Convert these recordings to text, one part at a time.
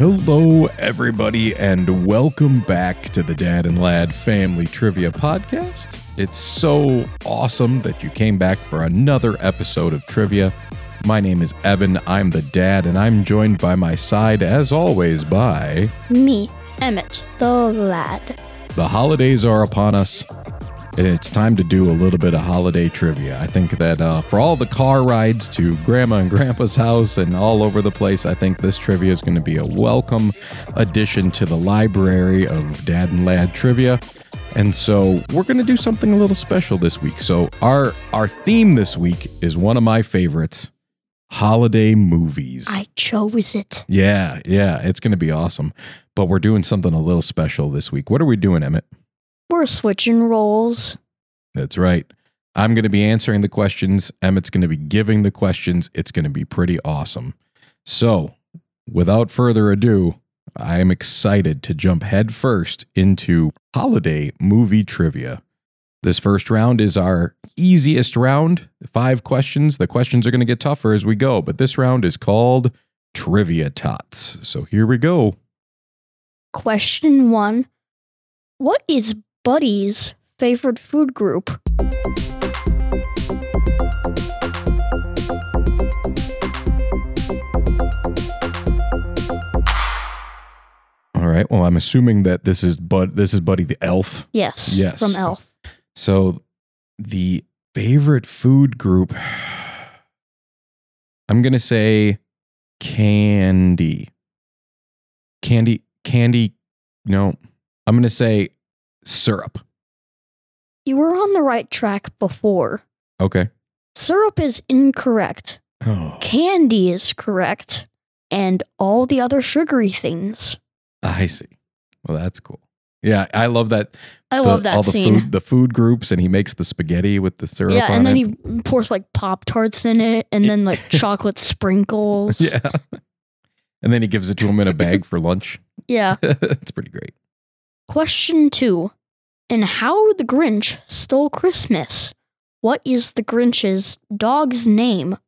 Hello, everybody, and welcome back to the Dad and Lad Family Trivia Podcast. It's so awesome that you came back for another episode of trivia. My name is Evan, I'm the dad, and I'm joined by my side, as always, by... me, Emmett, the lad. The holidays are upon us, and it's time to do a little bit of holiday trivia. I think that for all the car rides to Grandma and Grandpa's house and all over the place, I think this trivia is going to be a welcome addition to the library of Dad and Lad trivia. And so we're going to do something a little special this week. So our theme this week is one of my favorites, holiday movies. I chose it. Yeah, it's going to be awesome. But we're doing something a little special this week. What are we doing, Emmett? We're switching roles. That's right. I'm going to be answering the questions. Emmett's going to be giving the questions. It's going to be pretty awesome. So, without further ado, I am excited to jump headfirst into holiday movie trivia. This first round is our easiest round. 5 questions. The questions are going to get tougher as we go, but this round is called Trivia Tots. So here we go. Question 1. What is Buddy's favorite food group? All right. Well, I'm assuming that this is Buddy the Elf. Yes. From Elf. So the favorite food group, I'm going to say candy. No, I'm going to say syrup. You were on the right track before. Okay. Syrup is incorrect. Oh. Candy is correct. And all the other sugary things. I see. Well, that's cool. Yeah, I love that. I love that scene. The food groups, and he makes the spaghetti with the syrup on it. Yeah, and then he pours like Pop-Tarts in it, and then like chocolate sprinkles. Yeah. And then he gives it to him in a bag for lunch. Yeah. It's pretty great. Question 2. In How the Grinch Stole Christmas, what is the Grinch's dog's name?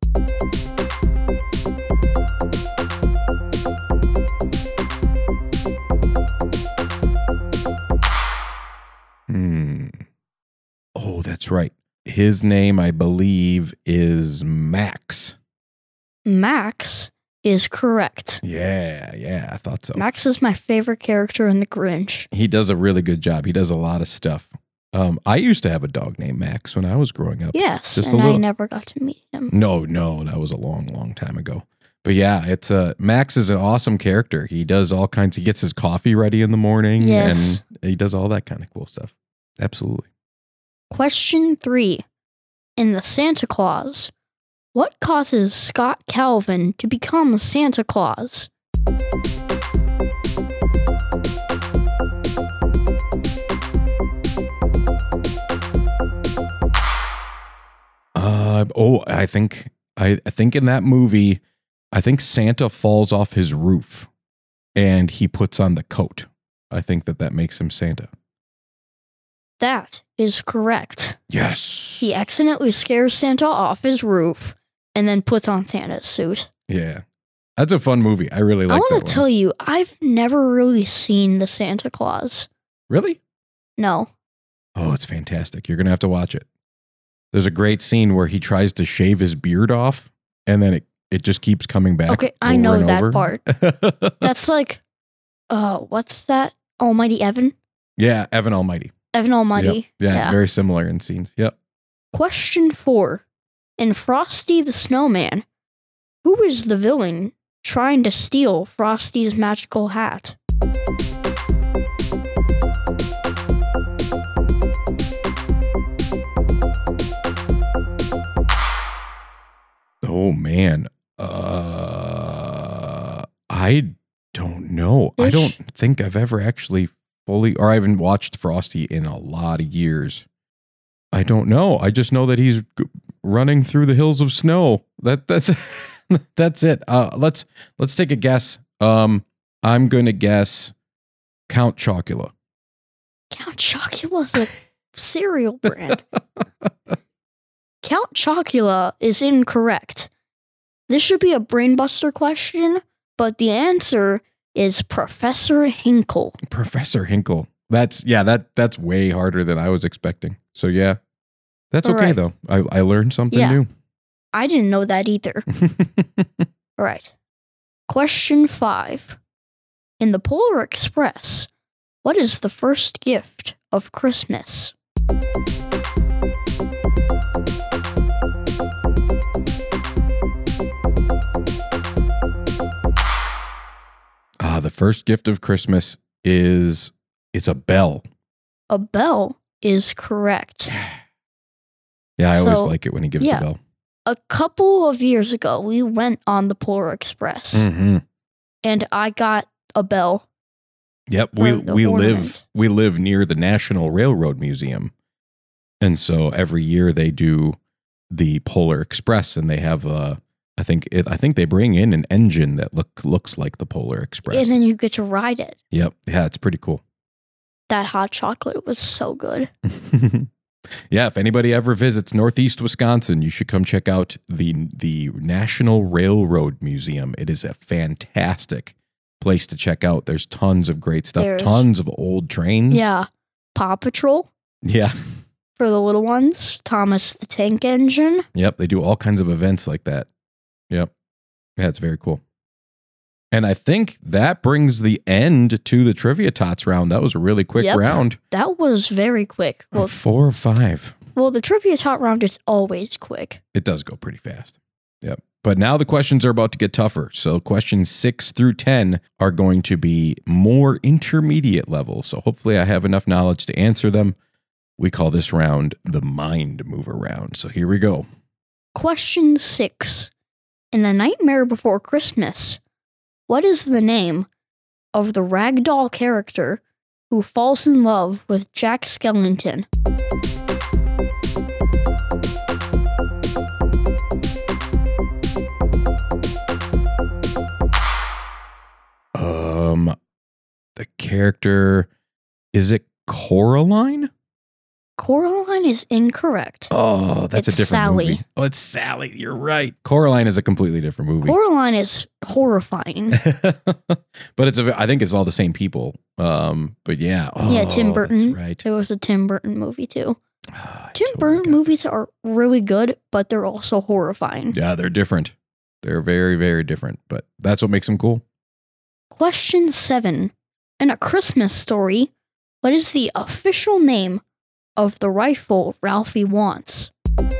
Oh, that's right. His name, I believe, is Max. Max is correct. Yeah, I thought so. Max is my favorite character in The Grinch. He does a really good job. He does a lot of stuff. I used to have a dog named Max when I was growing up. Yes, and I never got to meet him. No, that was a long time ago. But yeah, it's Max is an awesome character. He does all kinds. He gets his coffee ready in the morning. Yes. And he does all that kind of cool stuff. Absolutely. Question 3. In The Santa Claus, what causes Scott Calvin to become Santa Claus? I think in that movie, I think Santa falls off his roof and he puts on the coat. I think that makes him Santa. That is correct. Yes. He accidentally scares Santa off his roof and then puts on Santa's suit. Yeah. That's a fun movie. I really like that one. I want to tell you, I've never really seen The Santa Claus. Really? No. Oh, it's fantastic. You're going to have to watch it. There's a great scene where he tries to shave his beard off and then it just keeps coming back. Okay, I know that part. That's like, what's that? Almighty Evan? Yeah, Evan Almighty. Evan Almighty. Yep. Yeah, it's very similar in scenes. Yep. Question 4. In Frosty the Snowman, who is the villain trying to steal Frosty's magical hat? Oh, man. I don't know. I don't think I've ever actually I haven't watched Frosty in a lot of years. I don't know. I just know that he's running through the hills of snow. That's that's it. Let's take a guess. I'm going to guess Count Chocula. Count Chocula's a cereal brand. Count Chocula is incorrect. This should be a brainbuster question, but the answer is Professor Hinkle. Professor Hinkle. That's way harder than I was expecting. So yeah, that's All okay right. though. I learned something Yeah. new. I didn't know that either. All right. Question 5. In the Polar Express, what is the first gift of Christmas? The first gift of Christmas it's a bell. A bell is correct. Yeah, I always So, like it when he gives yeah. the bell. A couple of years ago, we went on the Polar Express, Mm-hmm. and I got a bell. Yep, The ornament. we live near the National Railroad Museum, and so every year they do the Polar Express, and they have I think they bring in an engine that looks like the Polar Express. And then you get to ride it. Yep, yeah, it's pretty cool. That hot chocolate was so good. Yeah, if anybody ever visits Northeast Wisconsin, you should come check out the National Railroad Museum. It is a fantastic place to check out. There's tons of great stuff, There's- tons of old trains. Yeah. Paw Patrol Yeah. for the little ones. Thomas the Tank Engine. Yep, they do all kinds of events like that. Yep. Yeah, it's very cool. And I think that brings the end to the Trivia Tots round. That was a really quick Yep. round. That was very quick. Well, 4 or 5. the Trivia Tot round is always quick. It does go pretty fast. Yep. But now the questions are about to get tougher. So questions 6 through 10 are going to be more intermediate level. So hopefully I have enough knowledge to answer them. We call this round the Mind Mover round. So here we go. Question 6. In The Nightmare Before Christmas, what is the name of the ragdoll character who falls in love with Jack Skellington? The character, is it Coraline? Coraline is incorrect. Oh, that's It's a different Sally. movie. Oh, it's Sally. You're right. Coraline is a completely different movie. Coraline is horrifying. But I think it's all the same people. But yeah. Yeah, Tim Oh, Burton. That's right. It was a Tim Burton movie too. I Tim totally Burton got- movies are really good, but they're also horrifying. Yeah, they're different. They're very, very different. But that's what makes them cool. Question 7. In A Christmas Story, what is the official name of the rifle Ralphie wants?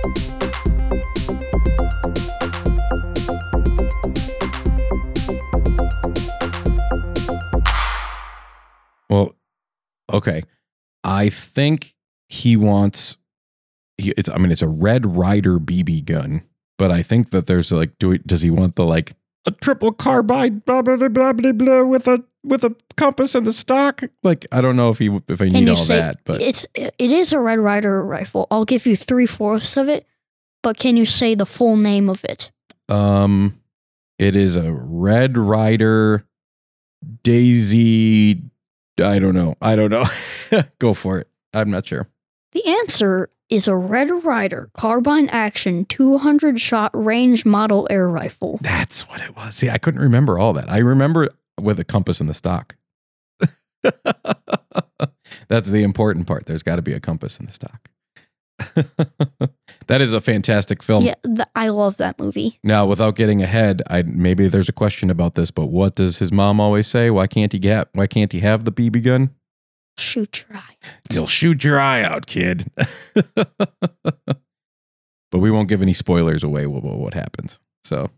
Well, okay. I think he wants. It's a Red Ryder BB gun, but I think that there's like, does he want a triple carbide, blah blah blah blah blah, blah with a compass in the stock? Like, I don't know if I need all that, but it is a Red Ryder rifle. I'll give you 3/4 of it, but can you say the full name of it? it is a Red Ryder Daisy. I don't know. Go for it. I'm not sure. The answer is a Red Ryder carbine action 200 shot range model air rifle. That's what it was. See, I couldn't remember all that. I remember with a compass in the stock. That's the important part. There's got to be a compass in the stock. That is a fantastic film. Yeah, I love that movie. Now, without getting ahead, maybe there's a question about this, but what does his mom always say? Why can't he have the BB gun? Shoot your eye. You'll shoot your eye out, kid. But we won't give any spoilers away what happens. So,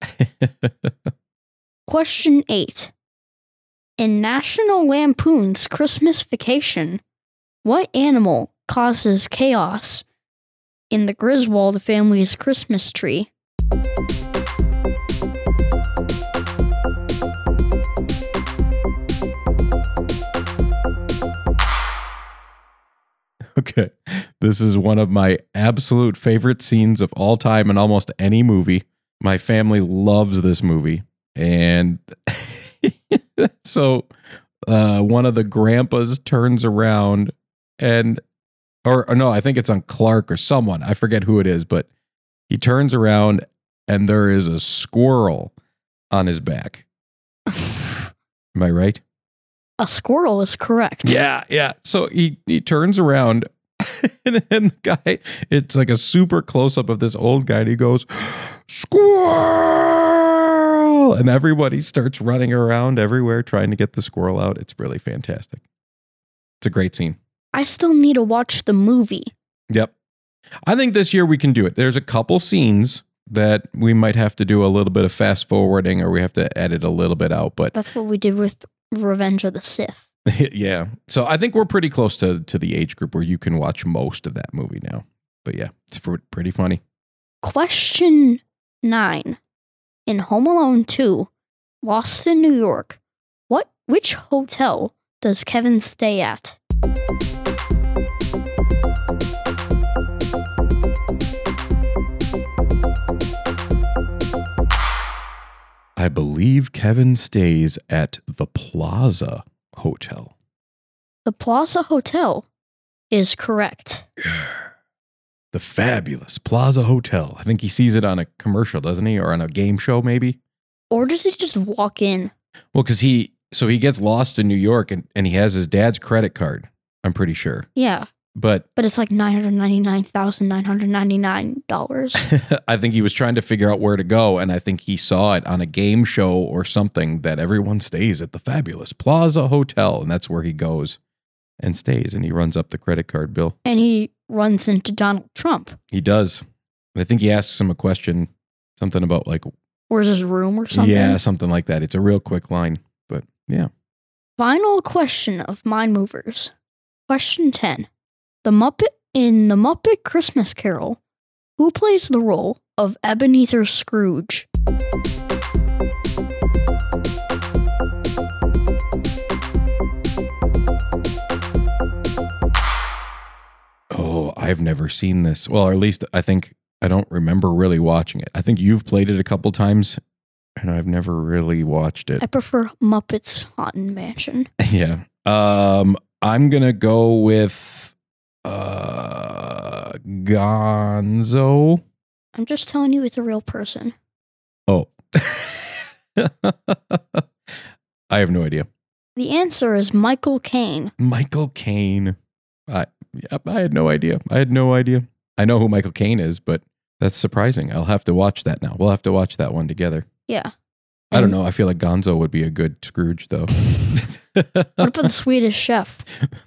Question 8. In National Lampoon's Christmas Vacation, what animal causes chaos in the Griswold family's Christmas tree? okay. This is one of my absolute favorite scenes of all time in almost any movie. My family loves this movie. And so one of the grandpas turns around or no, I think it's on Clark or someone. I forget who it is, but he turns around and there is a squirrel on his back. Am I right? A squirrel is correct. Yeah. So he turns around and the guy, it's like a super close up of this old guy and he goes, squirrel! And everybody starts running around everywhere trying to get the squirrel out. It's really fantastic. It's a great scene. I still need to watch the movie. Yep. I think this year we can do it. There's a couple scenes that we might have to do a little bit of fast forwarding or we have to edit a little bit out, but That's what we did with Revenge of the Sith. yeah. So I think we're pretty close to the age group where you can watch most of that movie now. But yeah, it's pretty funny. Question 9. In Home Alone 2, Lost in New York, which hotel does Kevin stay at? I believe Kevin stays at the Plaza Hotel. The Plaza Hotel is correct. The fabulous Plaza Hotel. I think he sees it on a commercial, doesn't he? Or on a game show, maybe? Or does he just walk in? Well, because he gets lost in New York and he has his dad's credit card, I'm pretty sure. Yeah. But it's like $999,999. I think he was trying to figure out where to go, and I think he saw it on a game show or something that everyone stays at the fabulous Plaza Hotel, and that's where he goes and stays, and he runs up the credit card bill. And he runs into Donald Trump. He does. And I think he asks him a question, something about like... Where's his room or something? Yeah, something like that. It's a real quick line, but yeah. Final question of Mind Movers. Question 10. In The Muppet Christmas Carol, who plays the role of Ebenezer Scrooge? Oh, I've never seen this. Well, or at least I think I don't remember really watching it. I think you've played it a couple times, and I've never really watched it. I prefer Muppets Haunted Mansion. Yeah. I'm gonna go with Gonzo. I'm just telling you it's a real person. Oh. I have no idea. The answer is Michael Caine. Michael Caine. I had no idea. I know who Michael Caine is, but that's surprising. I'll have to watch that now. We'll have to watch that one together. Yeah. I don't know. I feel like Gonzo would be a good Scrooge, though. What about the Swedish Chef?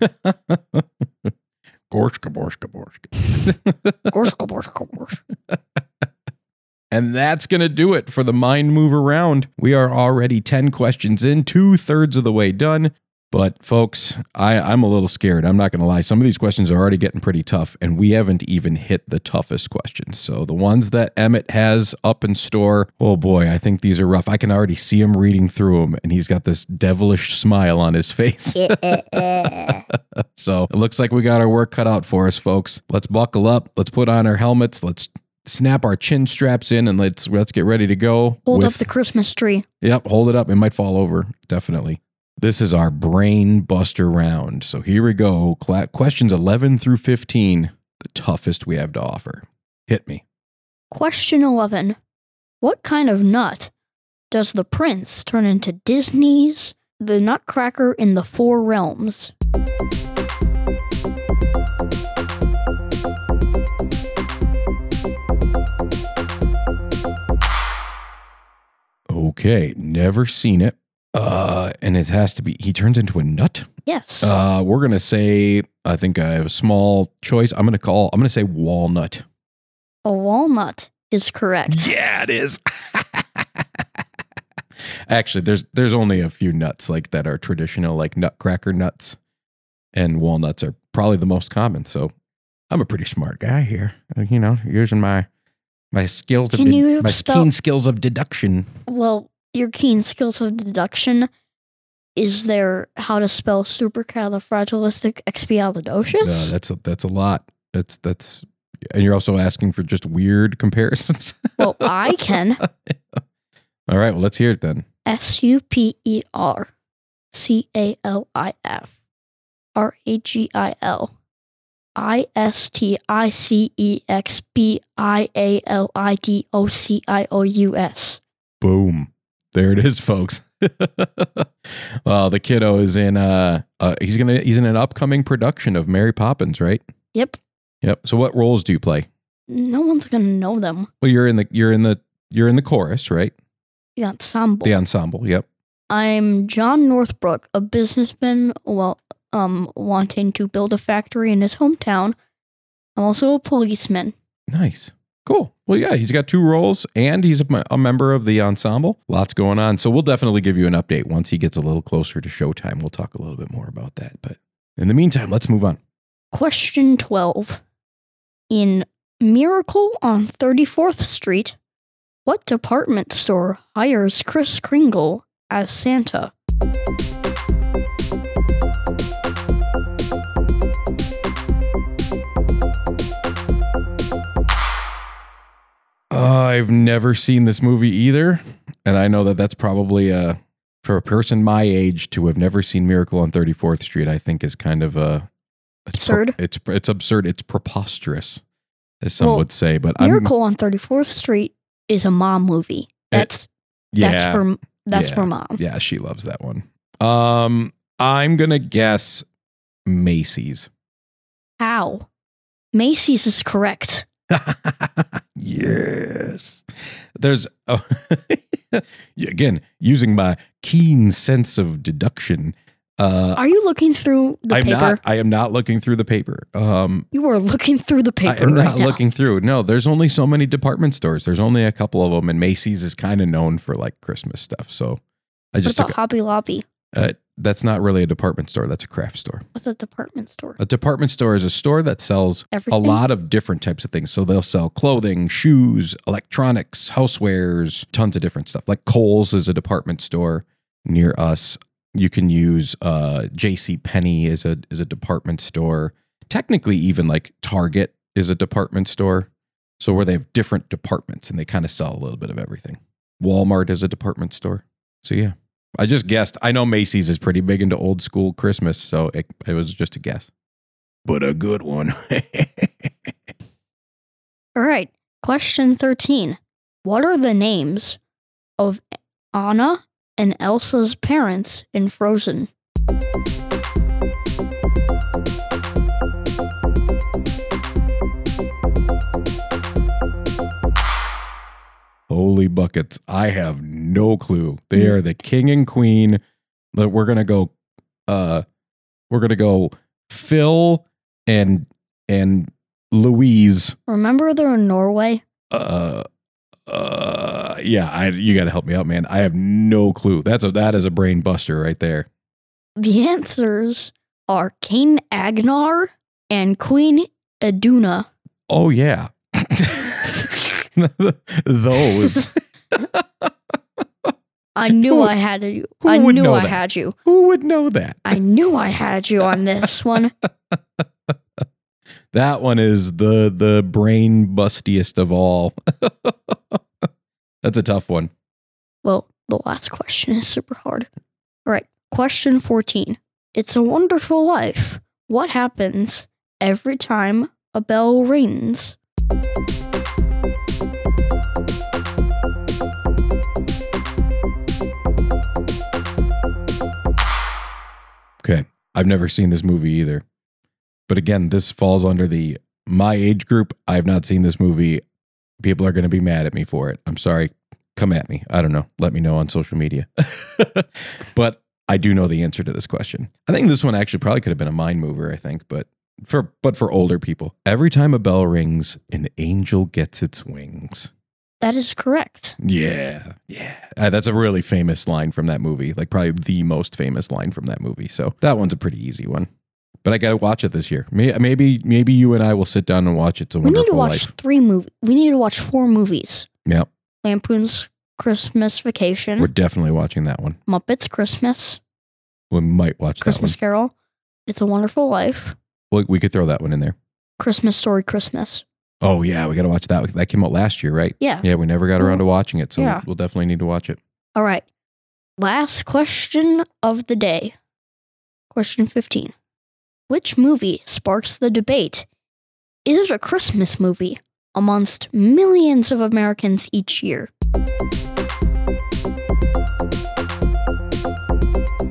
Gorshka, borshka, borshka. Gorshka, borshka, borshka. And that's going to do it for the Mind Mover round. We are already 10 questions in, 2/3 of the way done. But folks, I'm a little scared. I'm not going to lie. Some of these questions are already getting pretty tough, and we haven't even hit the toughest questions. So the ones that Emmett has up in store, oh boy, I think these are rough. I can already see him reading through them, and he's got this devilish smile on his face. So it looks like we got our work cut out for us, folks. Let's buckle up. Let's put on our helmets. Let's snap our chin straps in, and let's get ready to go. Hold up the Christmas tree. Yep, hold it up. It might fall over, definitely. This is our brain buster round. So here we go. Questions 11 through 15, the toughest we have to offer. Hit me. Question 11. What kind of nut does the prince turn into Disney's The Nutcracker in the Four Realms? Okay, never seen it. And it has to be, he turns into a nut? Yes. We're going to say, I think I have a small choice. I'm going to say walnut. A walnut is correct. Yeah, it is. Actually, there's only a few nuts like that are traditional, like nutcracker nuts, and walnuts are probably the most common. So I'm a pretty smart guy here, using my skills of keen skills of deduction. Well, your keen skills of deduction. Is there how to spell supercalifragilisticexpialidocious? That's a lot. That's and you're also asking for just weird comparisons. Well, I can. All right, well, let's hear it then. SUPERCALIFRAGILISTICEXPIALIDOCIOUS. Boom. There it is, folks. Well, the kiddo is in he's in an upcoming production of Mary Poppins, right? Yep. Yep. So what roles do you play? No one's gonna know them. Well, you're in the chorus, right? The ensemble. The ensemble, yep. I'm John Northbrook, a businessman wanting to build a factory in his hometown. I'm also a policeman. Nice. Cool. Well, yeah, he's got 2 roles and he's a member of the ensemble. Lots going on. So we'll definitely give you an update once he gets a little closer to showtime. We'll talk a little bit more about that. But in the meantime, let's move on. Question 12. In Miracle on 34th Street, what department store hires Kris Kringle as Santa? I've never seen this movie either, and I know that that's probably for a person my age to have never seen Miracle on 34th Street. I think is kind of absurd. It's absurd. It's preposterous, as some would say. But Miracle on 34th Street is a mom movie. That's for mom. Yeah, she loves that one. I'm gonna guess Macy's. How? Macy's is correct. Yes. There's again using my keen sense of deduction. Are you looking through the paper? I am not looking through the paper. You are looking through the paper. I am not looking through. No, there's only so many department stores. There's only a couple of them, and Macy's is kind of known for like Christmas stuff. So I just what about Hobby Lobby? That's not really a department store. That's a craft store. What's a department store? A department store is a store that sells everything? A lot of different types of things. So they'll sell clothing, shoes, electronics, housewares, tons of different stuff. Like Kohl's is a department store near us. You can use JCPenney is a department store. Technically, even like Target is a department store. So where they have different departments and they kind of sell a little bit of everything. Walmart is a department store. So yeah. I just guessed. I know Macy's is pretty big into old school Christmas, so it was just a guess. But a good one. All right. Question 13. What are the names of Anna and Elsa's parents in Frozen? Holy buckets. I have no clue. They are the king and queen. We're going to go Phil and Louise. Remember they're in Norway? Yeah, you got to help me out, man. I have no clue. That is a brain buster right there. The answers are King Agnar and Queen Iduna. Oh yeah. Those. I knew I had you. I knew I had you. Who would know that? I knew I had you on this one. That one is the brain bustiest of all. That's a tough one. Well, the last question is super hard. All right, question 14. It's a Wonderful Life. What happens every time a bell rings? Okay, I've never seen this movie either. But again, this falls under my age group. I have not seen this movie. People are going to be mad at me for it. I'm sorry. Come at me. I don't know. Let me know on social media. But I do know the answer to this question. I think this one actually probably could have been a mind mover, I think, but for older people. Every time a bell rings, an angel gets its wings. That is correct. Yeah. That's a really famous line from that movie. Like probably the most famous line from that movie. So that one's a pretty easy one. But I got to watch it this year. Maybe you and I will sit down and watch it. It's a Wonderful Life. We need to watch 4 movies. Yep. Lampoon's Christmas Vacation. We're definitely watching that one. Muppets Christmas. We might watch Christmas that one. Carol. It's a Wonderful Life. Well, we could throw that one in there. Christmas Story Christmas. Oh, yeah. We got to watch that. That came out last year, right? Yeah. Yeah, we never got around to watching it. So we'll definitely need to watch it. All right. Last question of the day. Question 15. Which movie sparks the debate? Is it a Christmas movie amongst millions of Americans each year?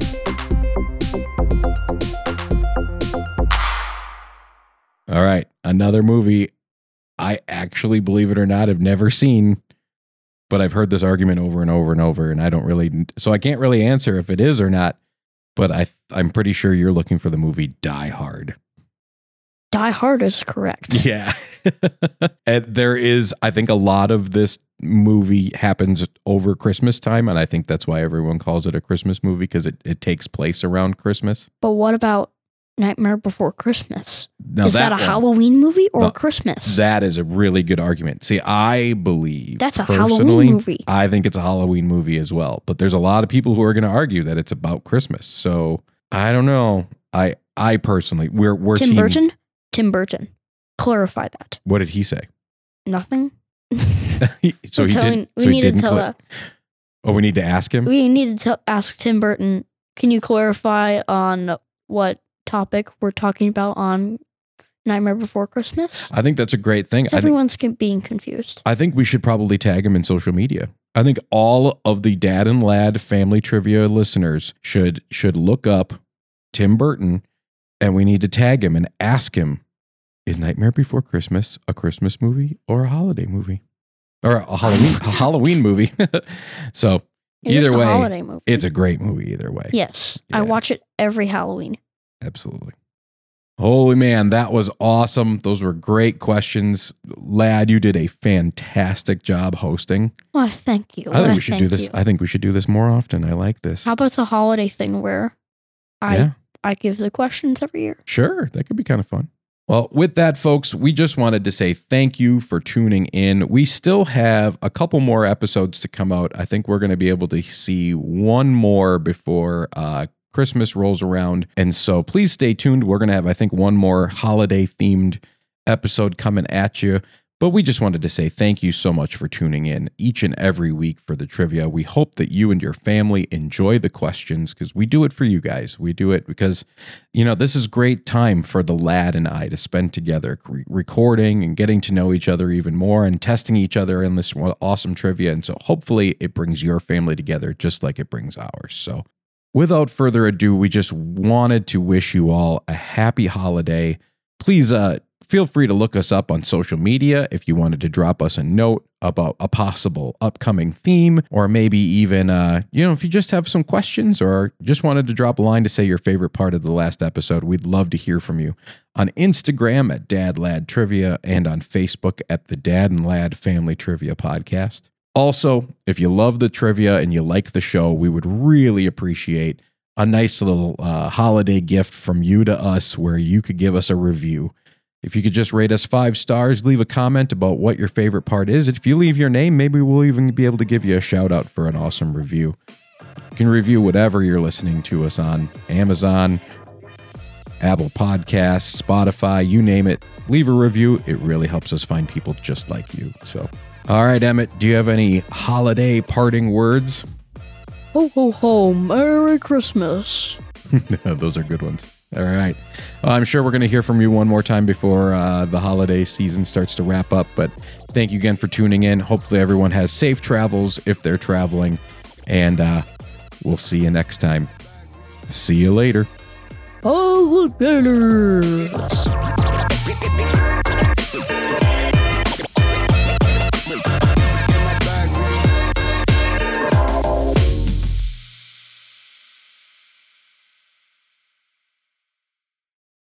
All right. Another movie I actually, believe it or not, have never seen, but I've heard this argument over and over and over, and I don't really, so I can't really answer if it is or not, but I'm pretty sure you're looking for the movie Die Hard. Die Hard is correct. Yeah. And there is, I think a lot of this movie happens over Christmas time, and I think that's why everyone calls it a Christmas movie, because it takes place around Christmas. But what about Nightmare Before Christmas? Now is that a Halloween movie or Christmas? That is a really good argument. See, I believe that's a personally, Halloween movie. I think it's a Halloween movie as well. But there's a lot of people who are going to argue that it's about Christmas. So I don't know. I personally, we're Tim Burton? Tim Burton. Clarify that. What did he say? Nothing. So he didn't. We need to ask him. We need to ask Tim Burton. Can you clarify on what topic we're talking about on Nightmare Before Christmas? I think that's a great thing. Everyone's being confused. I think we should probably tag him in social media. I think all of the Dad and Lad family trivia listeners should look up Tim Burton, and we need to tag him and ask him, is Nightmare Before Christmas a Christmas movie or a holiday movie? Or a Halloween movie. So either way, holiday movie. It's a great movie either way. Yes. Yeah. I watch it every Halloween. Absolutely. Holy man, that was awesome. Those were great questions. Lad, you did a fantastic job hosting. Well, thank you. I think we should do this. I think we should do this more often. I like this. How about a holiday thing where I give the questions every year? Sure. That could be kind of fun. Well, with that, folks, we just wanted to say thank you for tuning in. We still have a couple more episodes to come out. I think we're going to be able to see one more before Christmas rolls around. And so please stay tuned. We're going to have, I think, one more holiday-themed episode coming at you. But we just wanted to say thank you so much for tuning in each and every week for the trivia. We hope that you and your family enjoy the questions, because we do it for you guys. We do it because, this is great time for the Lad and I to spend together, recording and getting to know each other even more and testing each other in this awesome trivia. And so hopefully it brings your family together just like it brings ours. So without further ado, we just wanted to wish you all a happy holiday. Please, feel free to look us up on social media if you wanted to drop us a note about a possible upcoming theme, or maybe even, if you just have some questions or just wanted to drop a line to say your favorite part of the last episode. We'd love to hear from you on Instagram at Dad Lad Trivia and on Facebook at the Dad and Lad Family Trivia Podcast. Also, if you love the trivia and you like the show, we would really appreciate a nice little holiday gift from you to us where you could give us a review. If you could just rate us 5 stars, leave a comment about what your favorite part is. If you leave your name, maybe we'll even be able to give you a shout out for an awesome review. You can review whatever you're listening to us on: Amazon, Apple Podcasts, Spotify, you name it. Leave a review. It really helps us find people just like you. So, all right, Emmett, do you have any holiday parting words? Ho, ho, ho. Merry Christmas. Those are good ones. All right. Well, I'm sure we're going to hear from you one more time before the holiday season starts to wrap up. But thank you again for tuning in. Hopefully everyone has safe travels if they're traveling. And we'll see you next time. See you later. Alligators.